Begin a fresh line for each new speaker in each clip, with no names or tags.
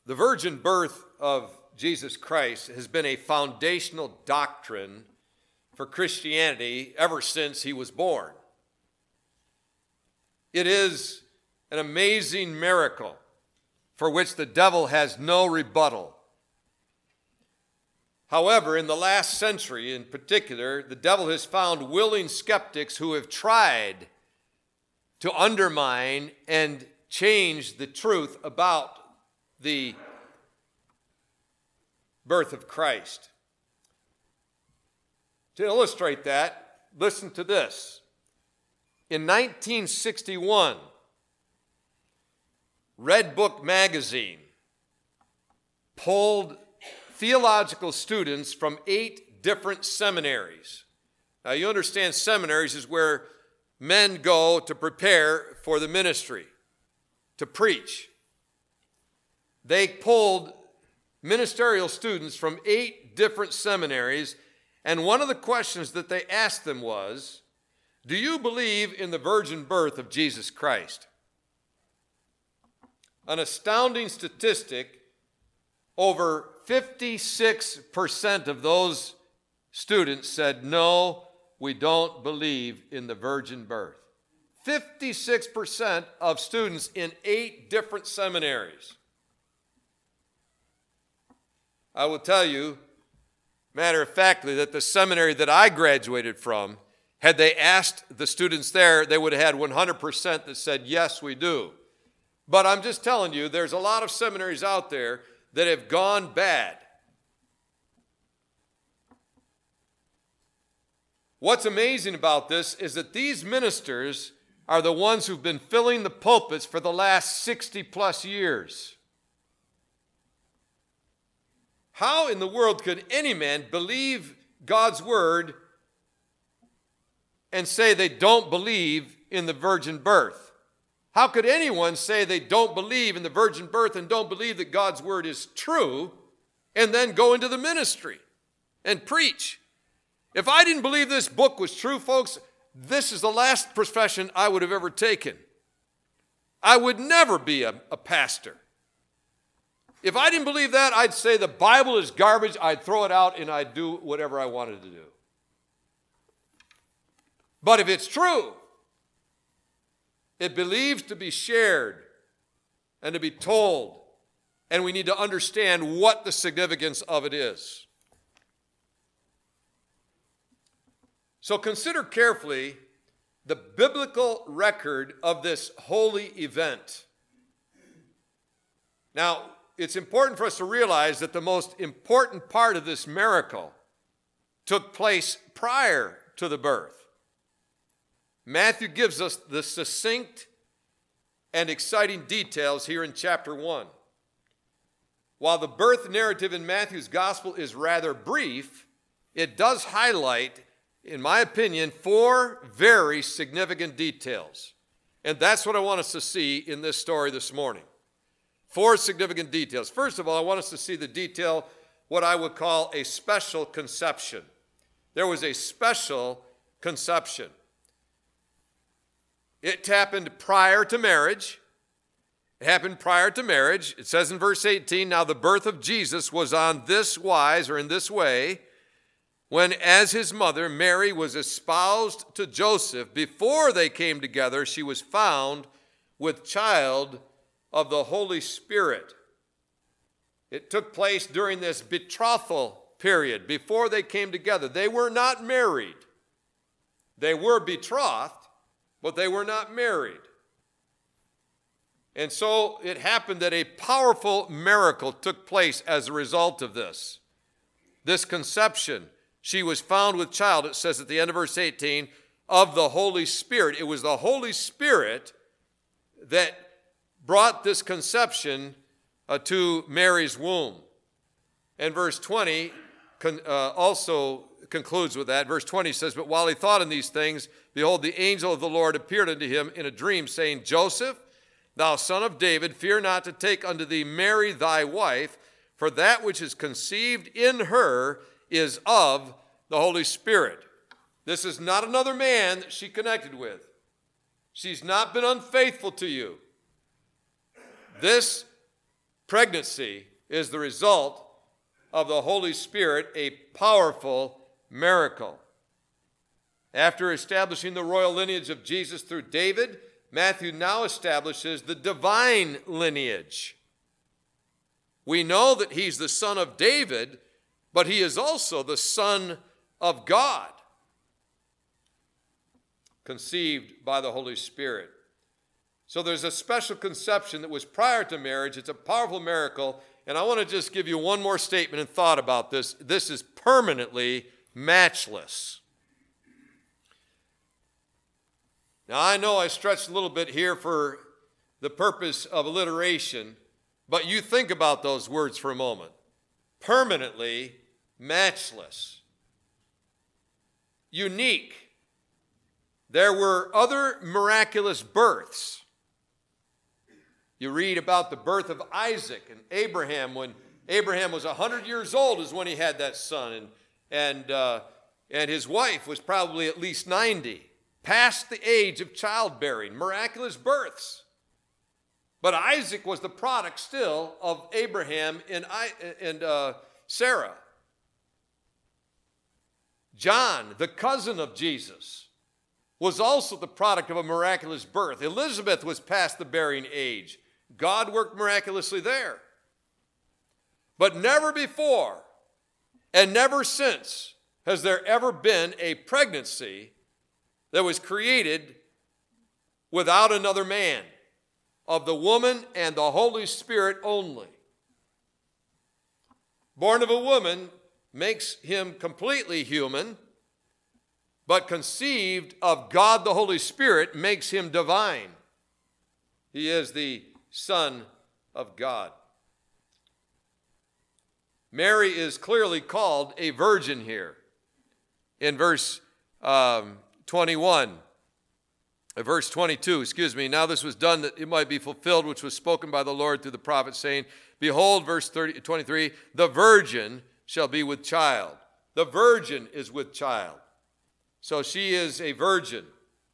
The virgin birth of Jesus Christ has been a foundational doctrine for Christianity ever since he was born. It is an amazing miracle for which the devil has no rebuttal. However, in the last century in particular, the devil has found willing skeptics who have tried to undermine and change the truth about the birth of Christ. To illustrate that, listen to this. In 1961, Red Book magazine polled theological students from 8 different seminaries. Now, you understand seminaries is where men go to prepare for the ministry, to preach. They polled ministerial students from 8 different seminaries, and one of the questions that they asked them was, do you believe in the virgin birth of Jesus Christ? An astounding statistic, over 56% of those students said, no, we don't believe in the virgin birth. 56% of students in 8 different seminaries. I will tell you, matter of factly, that the seminary that I graduated from, had they asked the students there, they would have had 100% that said, yes, we do. But I'm just telling you, there's a lot of seminaries out there that have gone bad. What's amazing about this is that these ministers are the ones who've been filling the pulpits for the last 60 plus years. How in the world could any man believe God's word and say they don't believe in the virgin birth? How could anyone say they don't believe in the virgin birth and don't believe that God's word is true and then go into the ministry and preach? If I didn't believe this book was true, folks, this is the last profession I would have ever taken. I would never be a pastor. If I didn't believe that, I'd say the Bible is garbage, I'd throw it out, and I'd do whatever I wanted to do. But if it's true, it believes to be shared and to be told, and we need to understand what the significance of it is. So consider carefully the biblical record of this holy event. Now, it's important for us to realize that the most important part of this miracle took place prior to the birth. Matthew gives us the succinct and exciting details here in chapter 1. While the birth narrative in Matthew's gospel is rather brief, it does highlight, in my opinion, 4 very significant details. And that's what I want us to see in this story this morning. 4 significant details. First of all, I want us to see the detail, what I would call a special conception. There was a special conception. It happened prior to marriage. It happened prior to marriage. It says in verse 18, now the birth of Jesus was on this wise, or in this way, when as his mother, Mary, was espoused to Joseph, before they came together, she was found with child of the Holy Spirit. It took place during this betrothal period, before they came together. They were not married. They were betrothed, but they were not married. And so it happened that a powerful miracle took place as a result of this. This conception, she was found with child, it says at the end of verse 18, of the Holy Spirit. It was the Holy Spirit that brought this conception to Mary's womb. And verse 20 also concludes with that. Verse 20 says, but while he thought on these things, behold, the angel of the Lord appeared unto him in a dream, saying, Joseph, thou son of David, fear not to take unto thee Mary thy wife, for that which is conceived in her is of the Holy Spirit. This is not another man that she connected with. She's not been unfaithful to you. This pregnancy is the result of the Holy Spirit, a powerful miracle. After establishing the royal lineage of Jesus through David, Matthew now establishes the divine lineage. We know that he's the son of David, but he is also the Son of God, conceived by the Holy Spirit. So there's a special conception that was prior to marriage. It's a powerful miracle. And I want to just give you one more statement and thought about this. This is permanently matchless. Now, I know I stretched a little bit here for the purpose of alliteration, but you think about those words for a moment. Permanently matchless. Unique. There were other miraculous births. You read about the birth of Isaac and Abraham. When Abraham was 100 years old is when he had that son. And his wife was probably at least 90, past the age of childbearing, miraculous births. But Isaac was the product still of Abraham and Sarah. John, the cousin of Jesus, was also the product of a miraculous birth. Elizabeth was past the bearing age. God worked miraculously there. But never before and never since has there ever been a pregnancy that was created without another man, of the woman and the Holy Spirit only. Born of a woman makes him completely human, but conceived of God the Holy Spirit makes him divine. He is the Son of God. Mary is clearly called a virgin here. In verse 22, now this was done that it might be fulfilled, which was spoken by the Lord through the prophet, saying, behold, verse 23, the virgin shall be with child. The virgin is with child. So she is a virgin.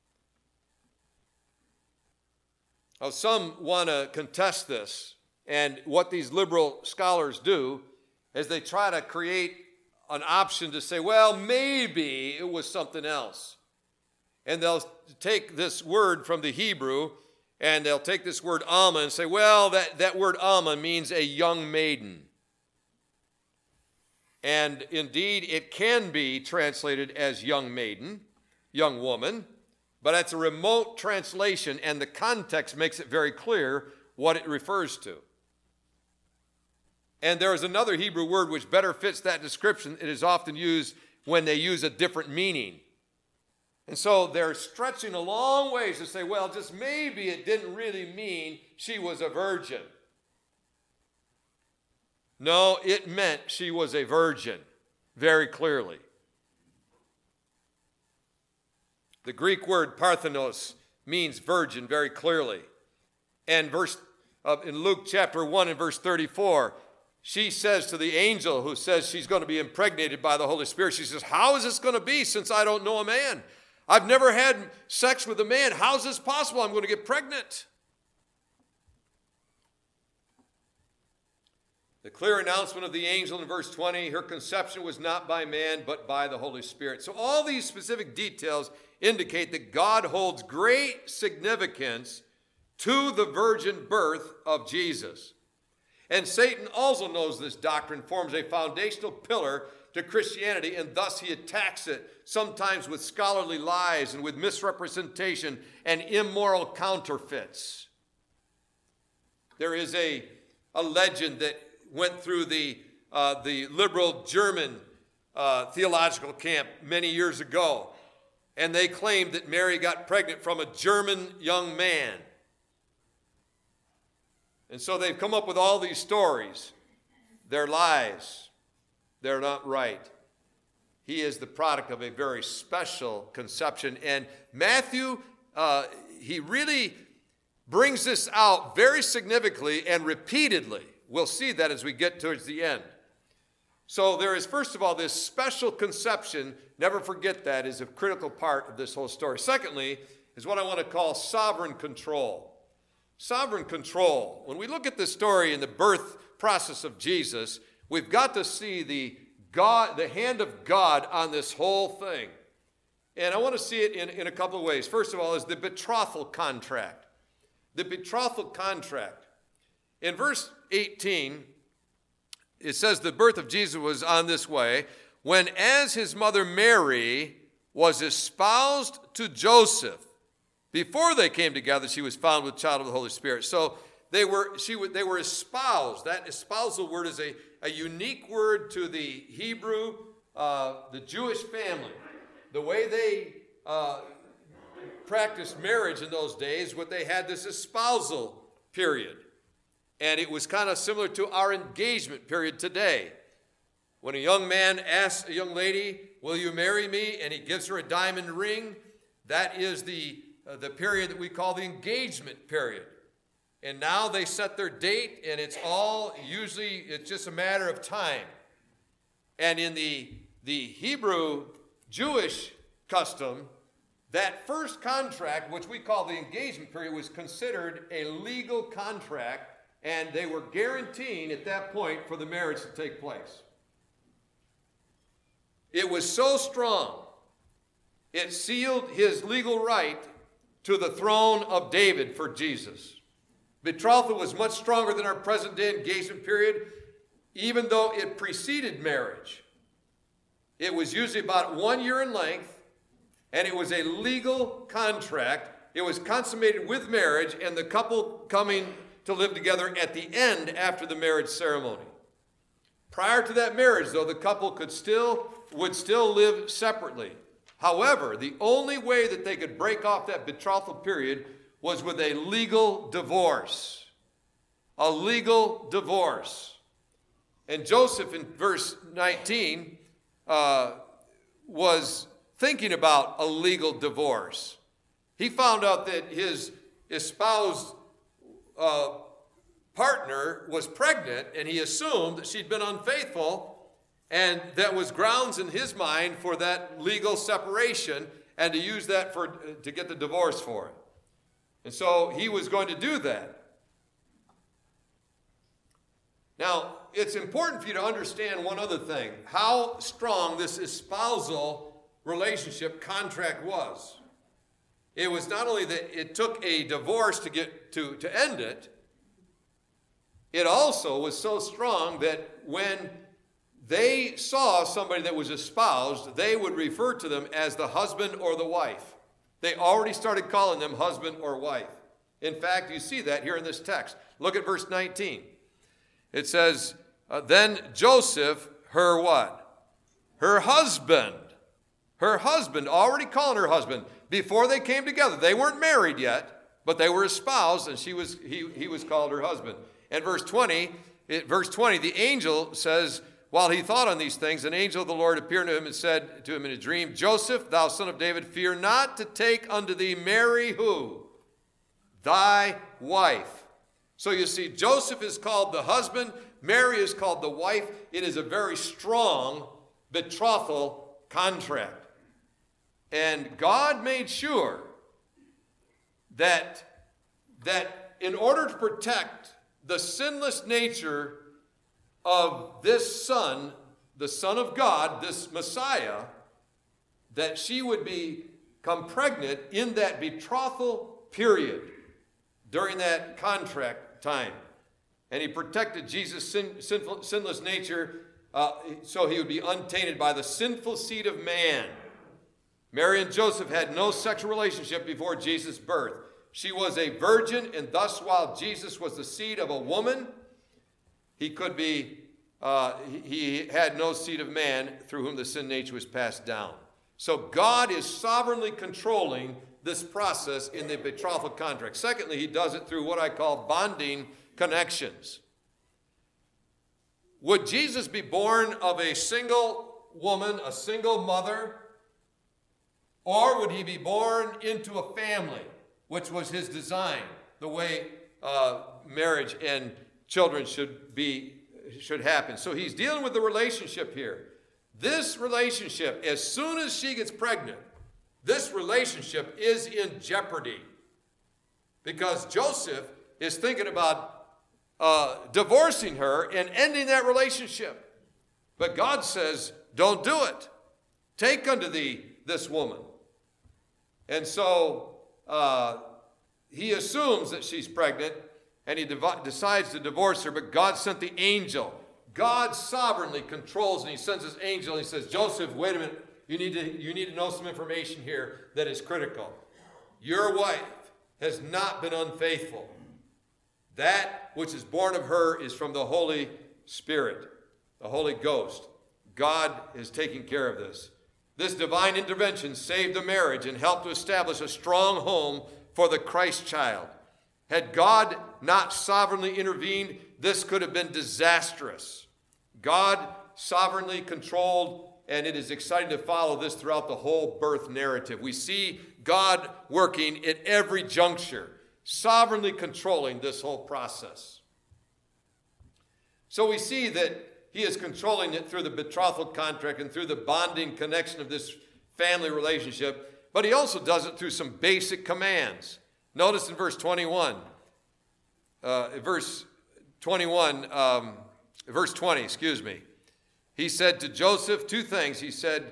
Now, some want to contest this, and what these liberal scholars do is they try to create an option to say, well, maybe it was something else. And they'll take this word from the Hebrew, and they'll take this word Alma and say, well, that word Alma means a young maiden. And indeed, it can be translated as young maiden, young woman, but it's a remote translation, and the context makes it very clear what it refers to. And there is another Hebrew word which better fits that description. It is often used when they use a different meaning. And so they're stretching a long ways to say, well, just maybe it didn't really mean she was a virgin. No, it meant she was a virgin, very clearly. The Greek word parthenos means virgin very clearly. And in Luke chapter 1 and verse 34, she says to the angel who says she's going to be impregnated by the Holy Spirit, she says, how is this going to be since I don't know a man? I've never had sex with a man. How is this possible? I'm going to get pregnant. The clear announcement of the angel in verse 20, her conception was not by man, but by the Holy Spirit. So all these specific details indicate that God holds great significance to the virgin birth of Jesus. And Satan also knows this doctrine forms a foundational pillar to Christianity, and thus he attacks it, sometimes with scholarly lies and with misrepresentation and immoral counterfeits. There is a legend that went through the liberal German theological camp many years ago, and they claimed that Mary got pregnant from a German young man. And so they've come up with all these stories. They're lies. They're not right. He is the product of a very special conception. And Matthew, he really brings this out very significantly and repeatedly. We'll see that as we get towards the end. So there is, first of all, this special conception. Never forget that is a critical part of this whole story. Secondly, is what I want to call sovereign control. Sovereign control. When we look at this story in the birth process of Jesus, we've got to see the hand of God on this whole thing. And I want to see it in a couple of ways. First of all is the betrothal contract. The betrothal contract. In verse 18, it says the birth of Jesus was on this way, when as his mother Mary was espoused to Joseph, before they came together, she was found with child of the Holy Spirit. So they were espoused. That espousal word is a unique word to the Hebrew, the Jewish family. The way they practiced marriage in those days, what they had this espousal period. And it was kind of similar to our engagement period today. When a young man asks a young lady, will you marry me? And he gives her a diamond ring. That is the period that we call the engagement period. And now they set their date, and it's just a matter of time. And in the Hebrew Jewish custom, that first contract, which we call the engagement period, was considered a legal contract, and they were guaranteeing at that point for the marriage to take place. It was so strong, it sealed his legal right to the throne of David for Jesus. Betrothal was much stronger than our present day engagement period, even though it preceded marriage. It was usually about 1 year in length, and it was a legal contract. It was consummated with marriage and the couple coming to live together at the end after the marriage ceremony. Prior to that marriage, though, the couple would still live separately. However, the only way that they could break off that betrothal period was with a legal divorce. A legal divorce. And Joseph, in verse 19, was thinking about a legal divorce. He found out that his espoused partner was pregnant, and he assumed that she'd been unfaithful, and that was grounds in his mind for that legal separation and to use that to get the divorce for it. And so he was going to do that. Now, it's important for you to understand one other thing, how strong this espousal relationship contract was. It was not only that it took a divorce to get to end it, it also was so strong that when they saw somebody that was espoused, they would refer to them as the husband or the wife. They already started calling them husband or wife. In fact, you see that here in this text. Look at verse 19. It says, then Joseph, her what? Her husband. Her husband, already calling her husband. Before they came together, they weren't married yet, but they were espoused, and he was called her husband. And verse 20, the angel says, while he thought on these things, an angel of the Lord appeared to him and said to him in a dream, Joseph, thou son of David, fear not to take unto thee Mary, who? Thy wife. So you see, Joseph is called the husband, Mary is called the wife. It is a very strong betrothal contract. And God made sure that in order to protect the sinless nature of this son, the Son of God, this Messiah, that she would become pregnant in that betrothal period during that contract time. And he protected Jesus' sinless nature so he would be untainted by the sinful seed of man. Mary and Joseph had no sexual relationship before Jesus' birth. She was a virgin, and thus while Jesus was the seed of a woman, he had no seed of man through whom the sin nature was passed down. So God is sovereignly controlling this process in the betrothal contract. Secondly, he does it through what I call bonding connections. Would Jesus be born of a single woman, a single mother, or would he be born into a family, which was his design, the way marriage and children should happen? So he's dealing with the relationship here. This relationship, as soon as she gets pregnant, this relationship is in jeopardy because Joseph is thinking about divorcing her and ending that relationship. But God says, don't do it. Take unto thee this woman. And so he assumes that she's pregnant, and he decides to divorce her, but God sent the angel. God sovereignly controls, and he sends his angel, and he says, Joseph, wait a minute. You need to know some information here that is critical. Your wife has not been unfaithful. That which is born of her is from the Holy Spirit, the Holy Ghost. God is taking care of this. This divine intervention saved the marriage and helped to establish a strong home for the Christ child. Had God not sovereignly intervened, this could have been disastrous. God sovereignly controlled, and it is exciting to follow this throughout the whole birth narrative. We see God working at every juncture, sovereignly controlling this whole process. So we see that he is controlling it through the betrothal contract and through the bonding connection of this family relationship, but he also does it through some basic commands. Notice in verse 21, verse 20, he said to Joseph two things. He said,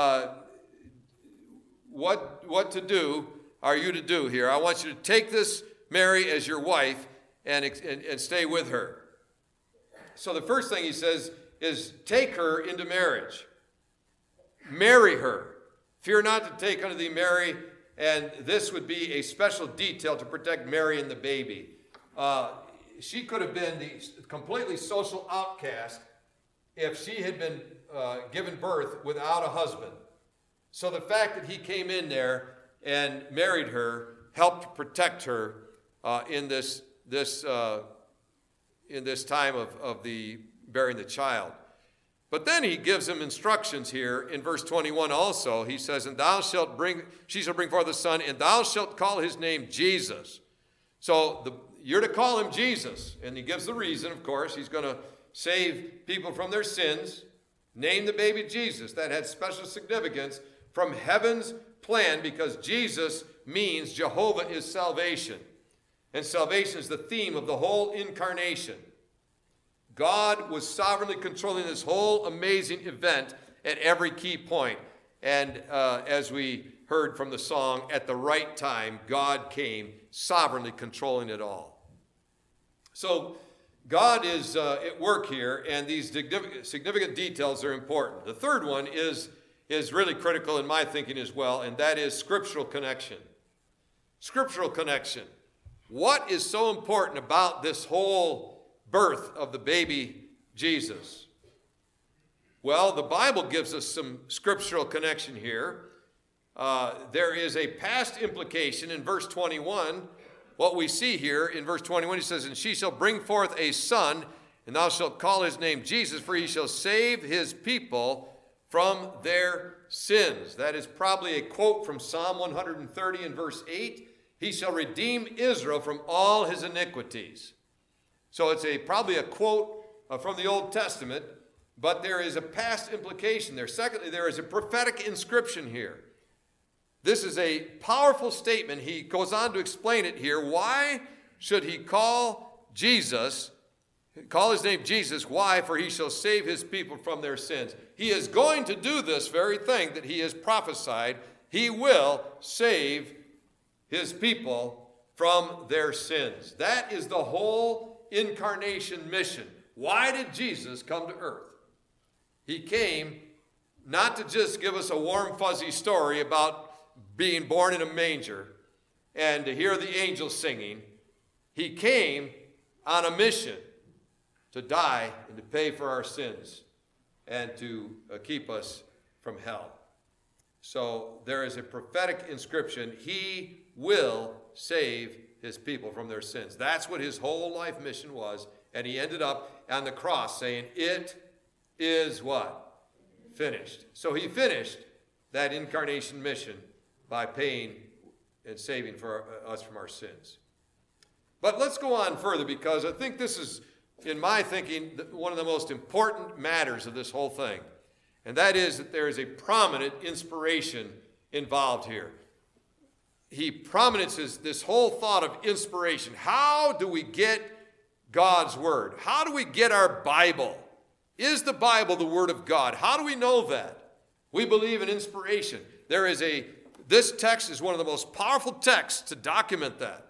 what to do are you to do here? I want you to take this Mary as your wife and stay with her. So the first thing he says is take her into marriage. Marry her. Fear not to take unto thee Mary, and this would be a special detail to protect Mary and the baby. She could have been the completely social outcast if she had been given birth without a husband. So the fact that he came in there and married her helped protect her in this time of the bearing the child. But then he gives him instructions here in verse 21 also. He says, and she shall bring forth a son, and thou shalt call his name Jesus. So you're to call him Jesus. And he gives the reason, of course. He's going to save people from their sins. Name the baby Jesus. That had special significance from heaven's plan, because Jesus means Jehovah is salvation. And salvation is the theme of the whole incarnation. God was sovereignly controlling this whole amazing event at every key point. And as we heard from the song, at the right time, God came sovereignly controlling it all. So God is at work here, and these significant details are important. The third one is really critical in my thinking as well, and that is scriptural connection. Scriptural connection. What is so important about this whole birth of the baby Jesus? Well, the Bible gives us some scriptural connection here. There is a past implication in verse 21. What we see here in verse 21, he says, and she shall bring forth a son, and thou shalt call his name Jesus, for he shall save his people from their sins. That is probably a quote from Psalm 130 in verse 8. He shall redeem Israel from all his iniquities. So it's probably a quote from the Old Testament, but there is a past implication there. Secondly, there is a prophetic inscription here. This is a powerful statement. He goes on to explain it here. Why should he call his name Jesus? Why? For he shall save his people from their sins. He is going to do this very thing that he has prophesied. He will save his people from their sins. That is the whole incarnation mission. Why did Jesus come to earth? He came not to just give us a warm, fuzzy story about being born in a manger and to hear the angels singing. He came on a mission to die and to pay for our sins and to keep us from hell. So there is a prophetic inscription. He will save his people from their sins. That's what his whole life mission was. And he ended up on the cross saying, it is what? Finished. So he finished that incarnation mission by paying and saving for us from our sins. But let's go on further, because I think this is, in my thinking, one of the most important matters of this whole thing. And that is that there is a prominent inspiration involved here. he prominences this whole thought of inspiration. How do we get God's word? How do we get our Bible? Is the Bible the word of God? How do we know that? We believe in inspiration. This text is one of the most powerful texts to document that.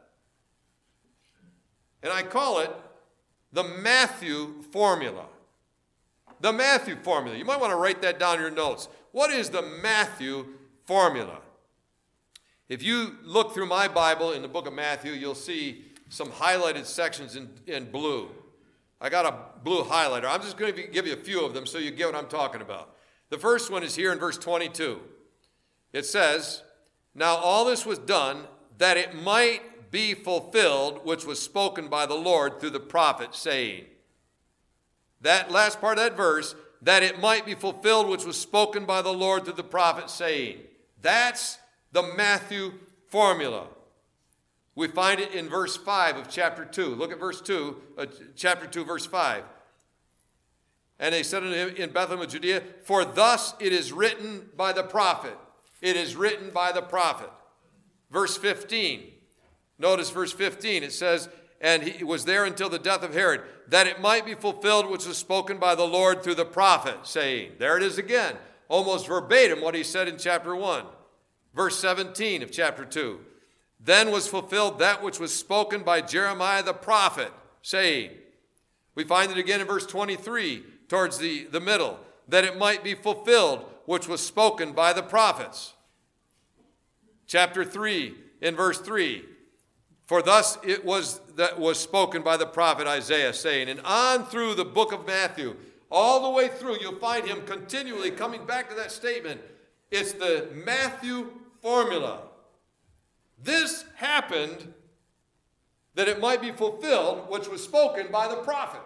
And I call it the Matthew formula. The Matthew formula. You might want to write that down in your notes. What is the Matthew formula? If you look through my Bible in the book of Matthew, you'll see some highlighted sections in blue. I got a blue highlighter. I'm just going to give you a few of them so you get what I'm talking about. The first one is here in verse 22. It says, "Now all this was done that it might be fulfilled, which was spoken by the Lord through the prophet, saying." That last part of that verse, that it might be fulfilled, which was spoken by the Lord through the prophet, saying. That's the Matthew formula. We find it in verse 5 of chapter 2. Look at verse 2, chapter 2, verse 5. "And they said unto him in Bethlehem of Judea, for thus it is written by the prophet." It is written by the prophet. Verse 15. Notice verse 15. It says, "And he was there until the death of Herod, that it might be fulfilled which was spoken by the Lord through the prophet, saying." There it is again, almost verbatim what he said in chapter 1. Verse 17 of chapter 2. "Then was fulfilled that which was spoken by Jeremiah the prophet, saying." We find it again in verse 23, towards the middle, "that it might be fulfilled which was spoken by the prophets." Chapter 3, in verse 3. "For thus it was that was spoken by the prophet Isaiah, saying." And on through the book of Matthew, all the way through, you'll find him continually coming back to that statement. It's the Matthew formula. This happened that it might be fulfilled, which was spoken by the prophet.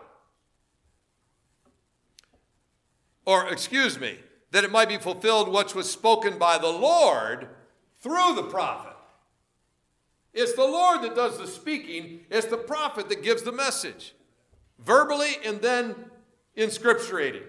That it might be fulfilled, which was spoken by the Lord through the prophet. It's the Lord that does the speaking. It's the prophet that gives the message, verbally and then inscripturated.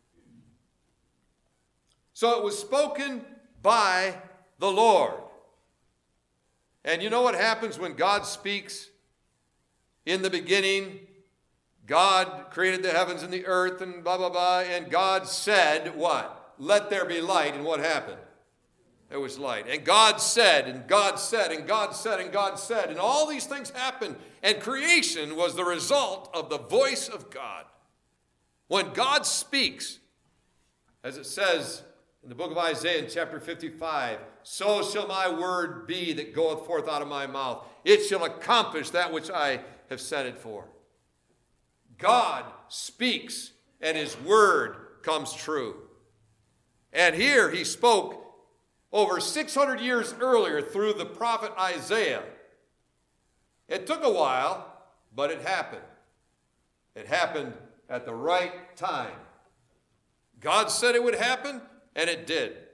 So it was spoken by the Lord. And you know what happens when God speaks? In the beginning, God created the heavens and the earth and blah, blah, blah. And God said what? "Let there be light." And what happened? There was light. And God said, and God said, and God said, and God said. And all these things happened. And creation was the result of the voice of God. When God speaks, as it says in the book of Isaiah in chapter 55, "So shall my word be that goeth forth out of my mouth. It shall accomplish that which I have sent it for." God speaks, and his word comes true. And here he spoke over 600 years earlier through the prophet Isaiah. It took a while, but it happened. It happened at the right time. God said it would happen, and it did.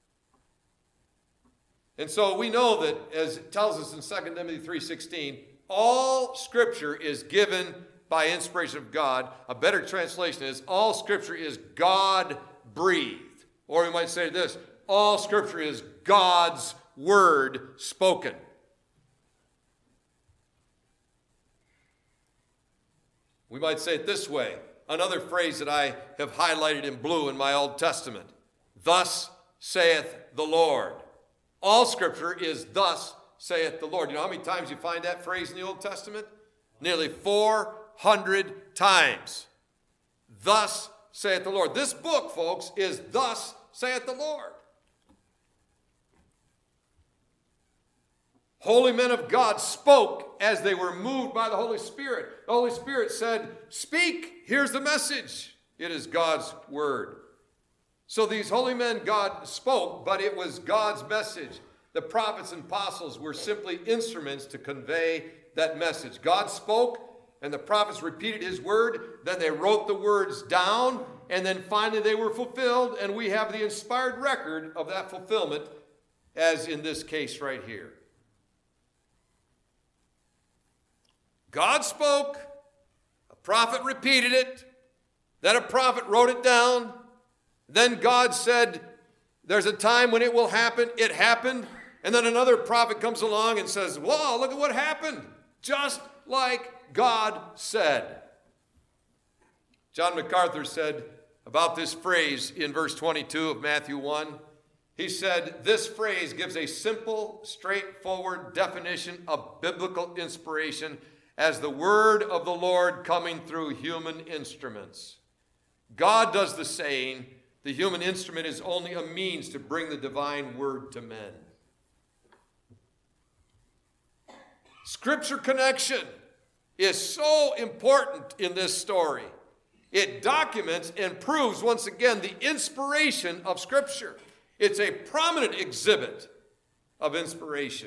And so we know that, as it tells us in 2 Timothy 3:16, all Scripture is given by inspiration of God. A better translation is, all Scripture is God-breathed. Or we might say this, all Scripture is God's word spoken. We might say it this way, another phrase that I have highlighted in blue in my Old Testament. "Thus saith the Lord." All Scripture is "thus saith the Lord." You know how many times you find that phrase in the Old Testament? Nearly 400 times. "Thus saith the Lord." This book, folks, is "thus saith the Lord." Holy men of God spoke as they were moved by the Holy Spirit. The Holy Spirit said, "Speak, here's the message." It is God's word. So these holy men, God spoke, but it was God's message. The prophets and apostles were simply instruments to convey that message. God spoke, and the prophets repeated his word. Then they wrote the words down, and then finally they were fulfilled, and we have the inspired record of that fulfillment, as in this case right here. God spoke, a prophet repeated it, then a prophet wrote it down, then God said, there's a time when it will happen, it happened, And then another prophet comes along and says, whoa, look at what happened. Just like God said. John MacArthur said about this phrase in verse 22 of Matthew 1, he said, this phrase gives a simple, straightforward definition of biblical inspiration as the word of the Lord coming through human instruments. God does the saying. The human instrument is only a means to bring the divine word to men. Scripture connection is so important in this story. It documents and proves once again the inspiration of Scripture. It's a prominent exhibit of inspiration.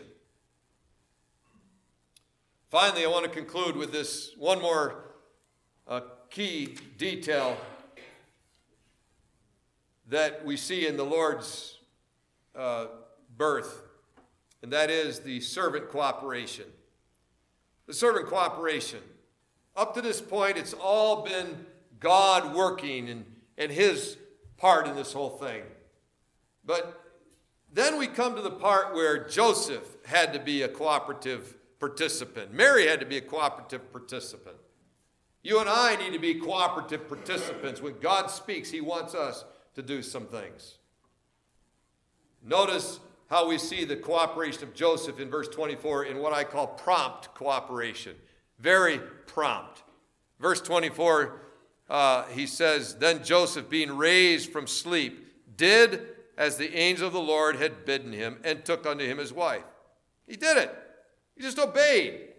Finally, I want to conclude with this one more key detail that we see in the Lord's birth, and that is the servant cooperation. The servant cooperation. Up to this point, it's all been God working and his part in this whole thing. But then we come to the part where Joseph had to be a cooperative participant. Mary had to be a cooperative participant. You and I need to be cooperative participants. When God speaks, he wants us to do some things. Notice how we see the cooperation of Joseph in verse 24 in what I call prompt cooperation. Very prompt. Verse 24, he says, then Joseph, being raised from sleep, did as the angel of the Lord had bidden him, and took unto him his wife. He did it. He just obeyed.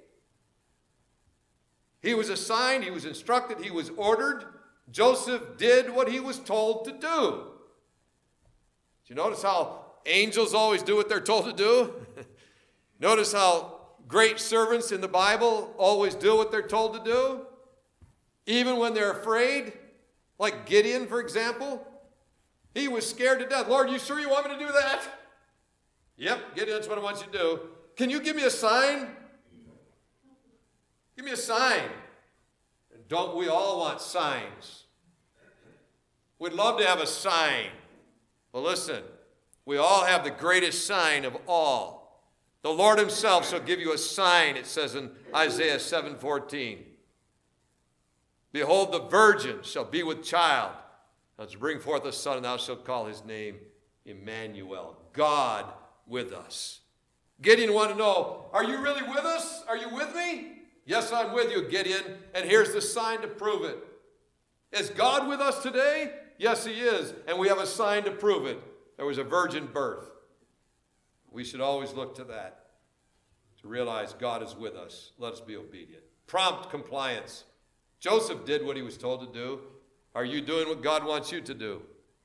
He was assigned, he was instructed, he was ordered. Joseph did what he was told to do. Do you notice how angels always do what they're told to do? Notice how great servants in the Bible always do what they're told to do, even when they're afraid. Like Gideon, for example. He was scared to death. Lord, you sure you want me to do that? Yep, Gideon, that's what I want you to do. Can you give me a sign? Give me a sign. Don't we all want signs? We'd love to have a sign. Well, listen, we all have the greatest sign of all. The Lord himself shall give you a sign, it says in Isaiah 7:14. Behold, the virgin shall be with child, and to bring forth a son, and thou shalt call his name Emmanuel, God with us. Gideon wanted to know, are you really with us? Are you with me? Yes, I'm with you, Gideon, and here's the sign to prove it. Is God with us today? Yes, he is, and we have a sign to prove it. There was a virgin birth. We should always look to that to realize God is with us. Let us be obedient. Prompt compliance. Joseph did what he was told to do. Are you doing what God wants you to do?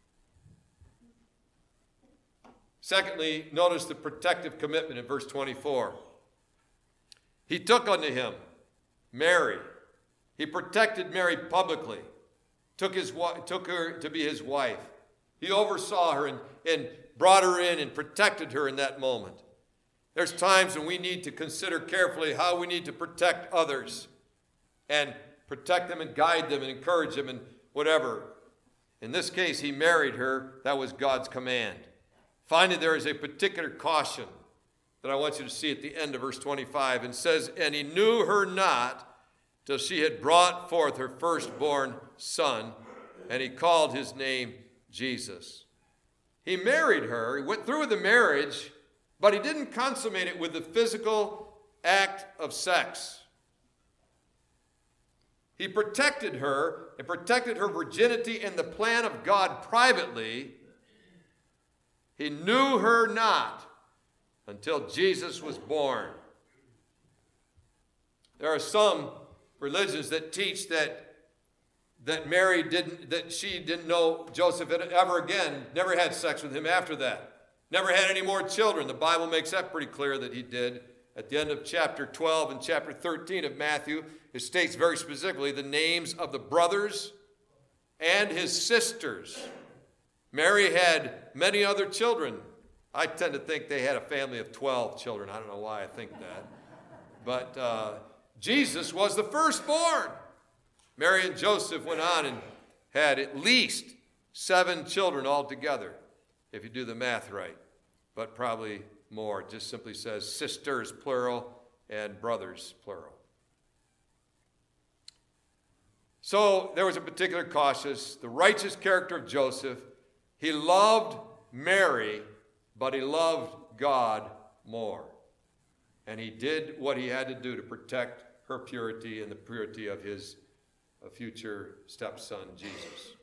Secondly, notice the protective commitment in verse 24. He took unto him Mary. He protected Mary publicly, took her to be his wife. He oversaw her and brought her in and protected her in that moment. There's times when we need to consider carefully how we need to protect others and protect them and guide them and encourage them and whatever. In this case, he married her. That was God's command. Finally, there is a particular caution that I want you to see at the end of verse 25. And says, and he knew her not till she had brought forth her firstborn son, and he called his name Jesus. He married her. He went through with the marriage, but he didn't consummate it with the physical act of sex. He protected her and protected her virginity and the plan of God privately. He knew her not until Jesus was born. There are some religions that teach that Mary didn't know Joseph ever again, never had sex with him after that, never had any more children. The Bible makes that pretty clear that he did. At the end of chapter 12 and chapter 13 of Matthew, it states very specifically the names of the brothers and his sisters. Mary had many other children. I tend to think they had a family of 12 children. I don't know why I think that. But Jesus was the firstborn. Mary and Joseph went on and had at least 7 children altogether, if you do the math right, but probably more. It just simply says sisters, plural, and brothers, plural. So there was a particular cautious, the righteous character of Joseph. He loved Mary, but he loved God more. And he did what he had to do to protect her purity and the purity of his future stepson, Jesus.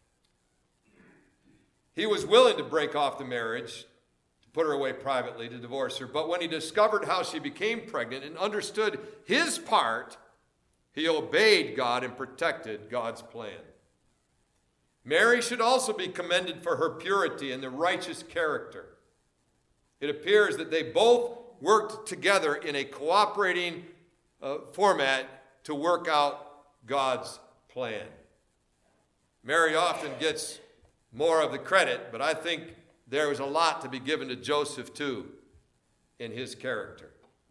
He was willing to break off the marriage, to put her away privately, to divorce her. But when he discovered how she became pregnant and understood his part, he obeyed God and protected God's plan. Mary should also be commended for her purity and the righteous character. It appears that they both worked together in a cooperating format to work out God's plan. Mary often gets more of the credit, but I think there was a lot to be given to Joseph too in his character.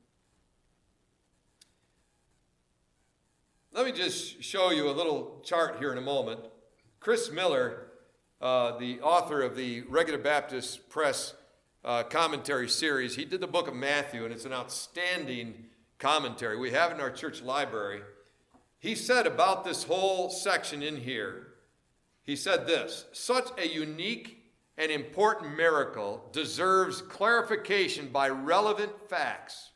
Let me just show you a little chart here in a moment. Chris Miller, the author of the Regular Baptist Press commentary series, he did the book of Matthew, and it's an outstanding commentary. We have it in our church library. He said about this whole section in here, he said this: such a unique and important miracle deserves clarification by relevant facts,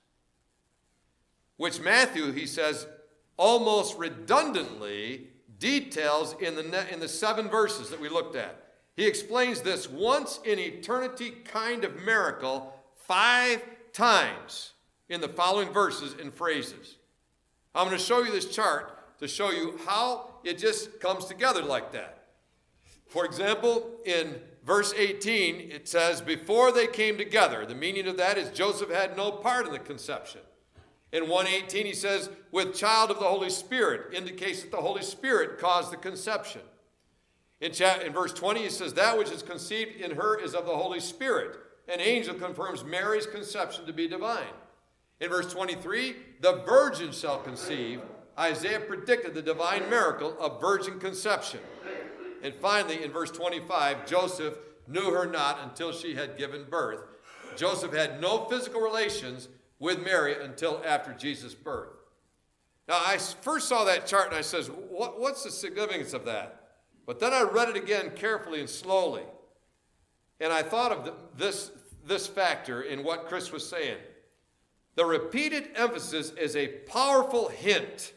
which Matthew, he says, almost redundantly details in the 7 verses that we looked at. He explains this once in eternity kind of miracle 5 times in the following verses and phrases. I'm going to show you this chart to show you how it just comes together like that. For example, in verse 18, it says, before they came together. The meaning of that is Joseph had no part in the conception. In 1:18, he says, with child of the Holy Spirit, indicates that the Holy Spirit caused the conception. In verse 20, he says, that which is conceived in her is of the Holy Spirit. An angel confirms Mary's conception to be divine. In verse 23, the virgin shall conceive. Isaiah predicted the divine miracle of virgin conception. And finally, in verse 25, Joseph knew her not until she had given birth. Joseph had no physical relations with Mary until after Jesus' birth. Now, I first saw that chart and I says, what's the significance of that? But then I read it again carefully and slowly. And I thought of this factor in what Chris was saying. The repeated emphasis is a powerful hint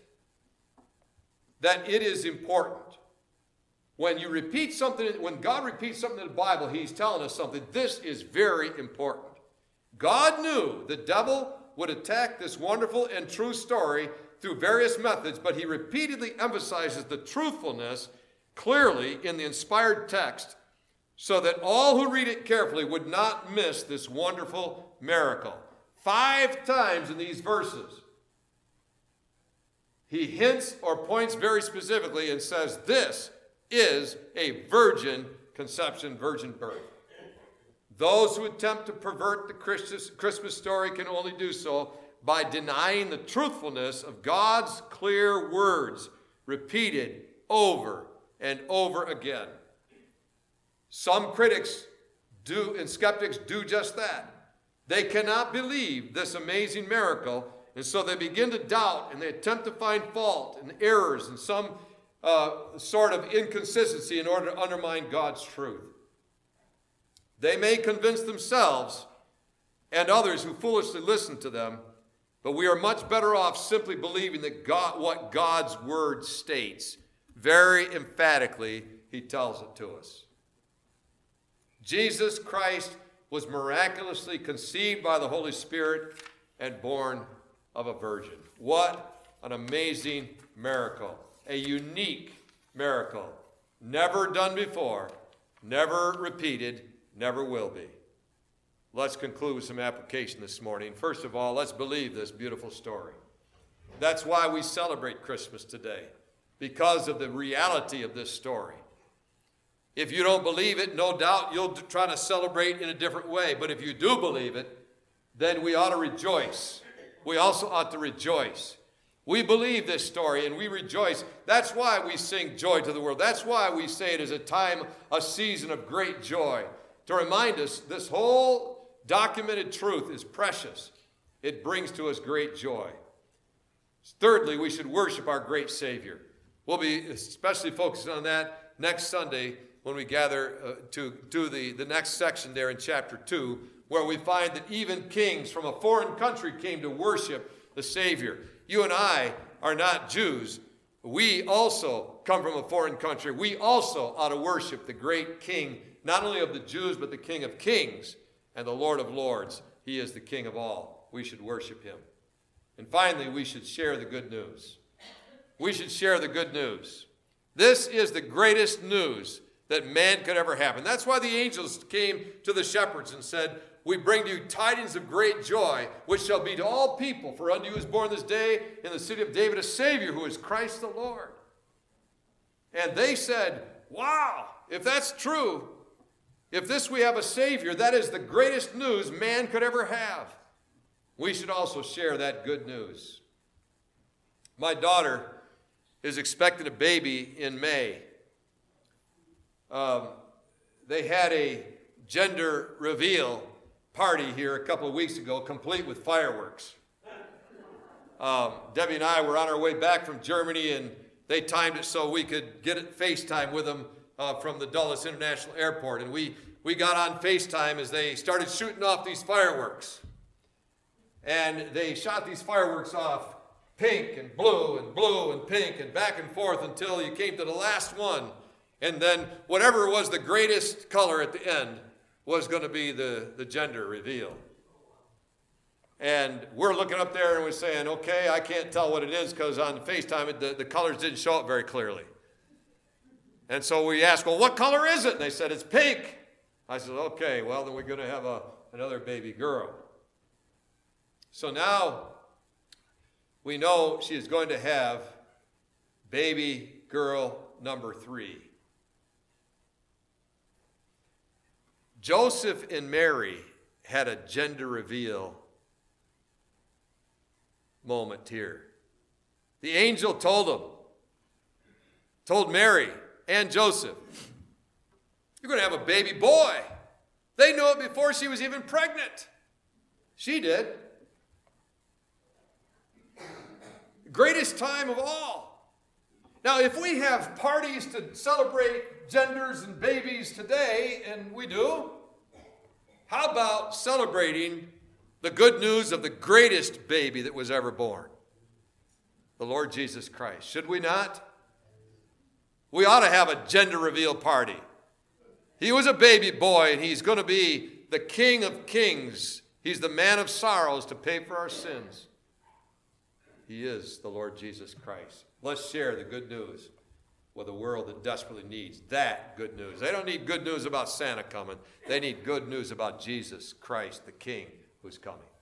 that it is important. When you repeat something, when God repeats something in the Bible, he's telling us something. This is very important. God knew the devil would attack this wonderful and true story through various methods, but he repeatedly emphasizes the truthfulness clearly in the inspired text so that all who read it carefully would not miss this wonderful miracle. 5 times in these verses, he hints or points very specifically and says, this is a virgin conception, virgin birth. Those who attempt to pervert the Christmas story can only do so by denying the truthfulness of God's clear words, repeated over and over again. Some critics do, and skeptics do just that. They cannot believe this amazing miracle, and so they begin to doubt, and they attempt to find fault and errors and some sort of inconsistency in order to undermine God's truth. They may convince themselves and others who foolishly listen to them, but we are much better off simply believing that what God's word states. Very emphatically, he tells it to us. Jesus Christ was miraculously conceived by the Holy Spirit and born of a virgin. What an amazing miracle. A unique miracle. Never done before, never repeated, never will be. Let's conclude with some application this morning. First of all, let's believe this beautiful story. That's why we celebrate Christmas today, because of the reality of this story. If you don't believe it, no doubt you'll try to celebrate in a different way. But if you do believe it, then we ought to rejoice. We also ought to rejoice. We believe this story and we rejoice. That's why we sing Joy to the World. That's why we say it is a time, a season of great joy. To remind us, this whole Documented truth is precious. It brings to us great joy. Thirdly, we should worship our great Savior. We'll be especially focusing on that next Sunday when we gather to do the next section there in chapter 2, where we find that even kings from a foreign country came to worship the Savior. You and I are not Jews. We also come from a foreign country. We also ought to worship the great King, not only of the Jews, but the King of kings and the Lord of lords. He is the King of all. We should worship him. And finally, we should share the good news. We should share the good news. This is the greatest news that man could ever have. And that's why the angels came to the shepherds and said, we bring to you tidings of great joy, which shall be to all people. For unto you is born this day in the city of David a Savior, who is Christ the Lord. And they said, wow, if that's true, if this we have a Savior, that is the greatest news man could ever have. We should also share that good news. My daughter is expecting a baby in May. They had a gender reveal party here a couple of weeks ago, complete with fireworks. Debbie and I were on our way back from Germany, and they timed it so we could get it FaceTime with them from the Dulles International Airport. And we got on FaceTime as they started shooting off these fireworks. And they shot these fireworks off pink and blue and pink and back and forth until you came to the last one. And then whatever was the greatest color at the end was going to be the gender reveal. And we're looking up there and we're saying, okay, I can't tell what it is because on FaceTime the colors didn't show up very clearly. And so we asked, well, what color is it? And they said, it's pink. I said, okay, well, then we're going to have another baby girl. So now we know she is going to have baby girl number 3. Joseph and Mary had a gender reveal moment here. The angel told Mary and Joseph, you're going to have a baby boy. They knew it before she was even pregnant. She did. Greatest time of all. Now, if we have parties to celebrate genders and babies today, and we do, how about celebrating the good news of the greatest baby that was ever born? The Lord Jesus Christ. Should we not? We ought to have a gender reveal party. He was a baby boy, and he's going to be the King of kings. He's the man of sorrows to pay for our sins. He is the Lord Jesus Christ. Let's share the good news with a world that desperately needs that good news. They don't need good news about Santa coming. They need good news about Jesus Christ, the King, who's coming.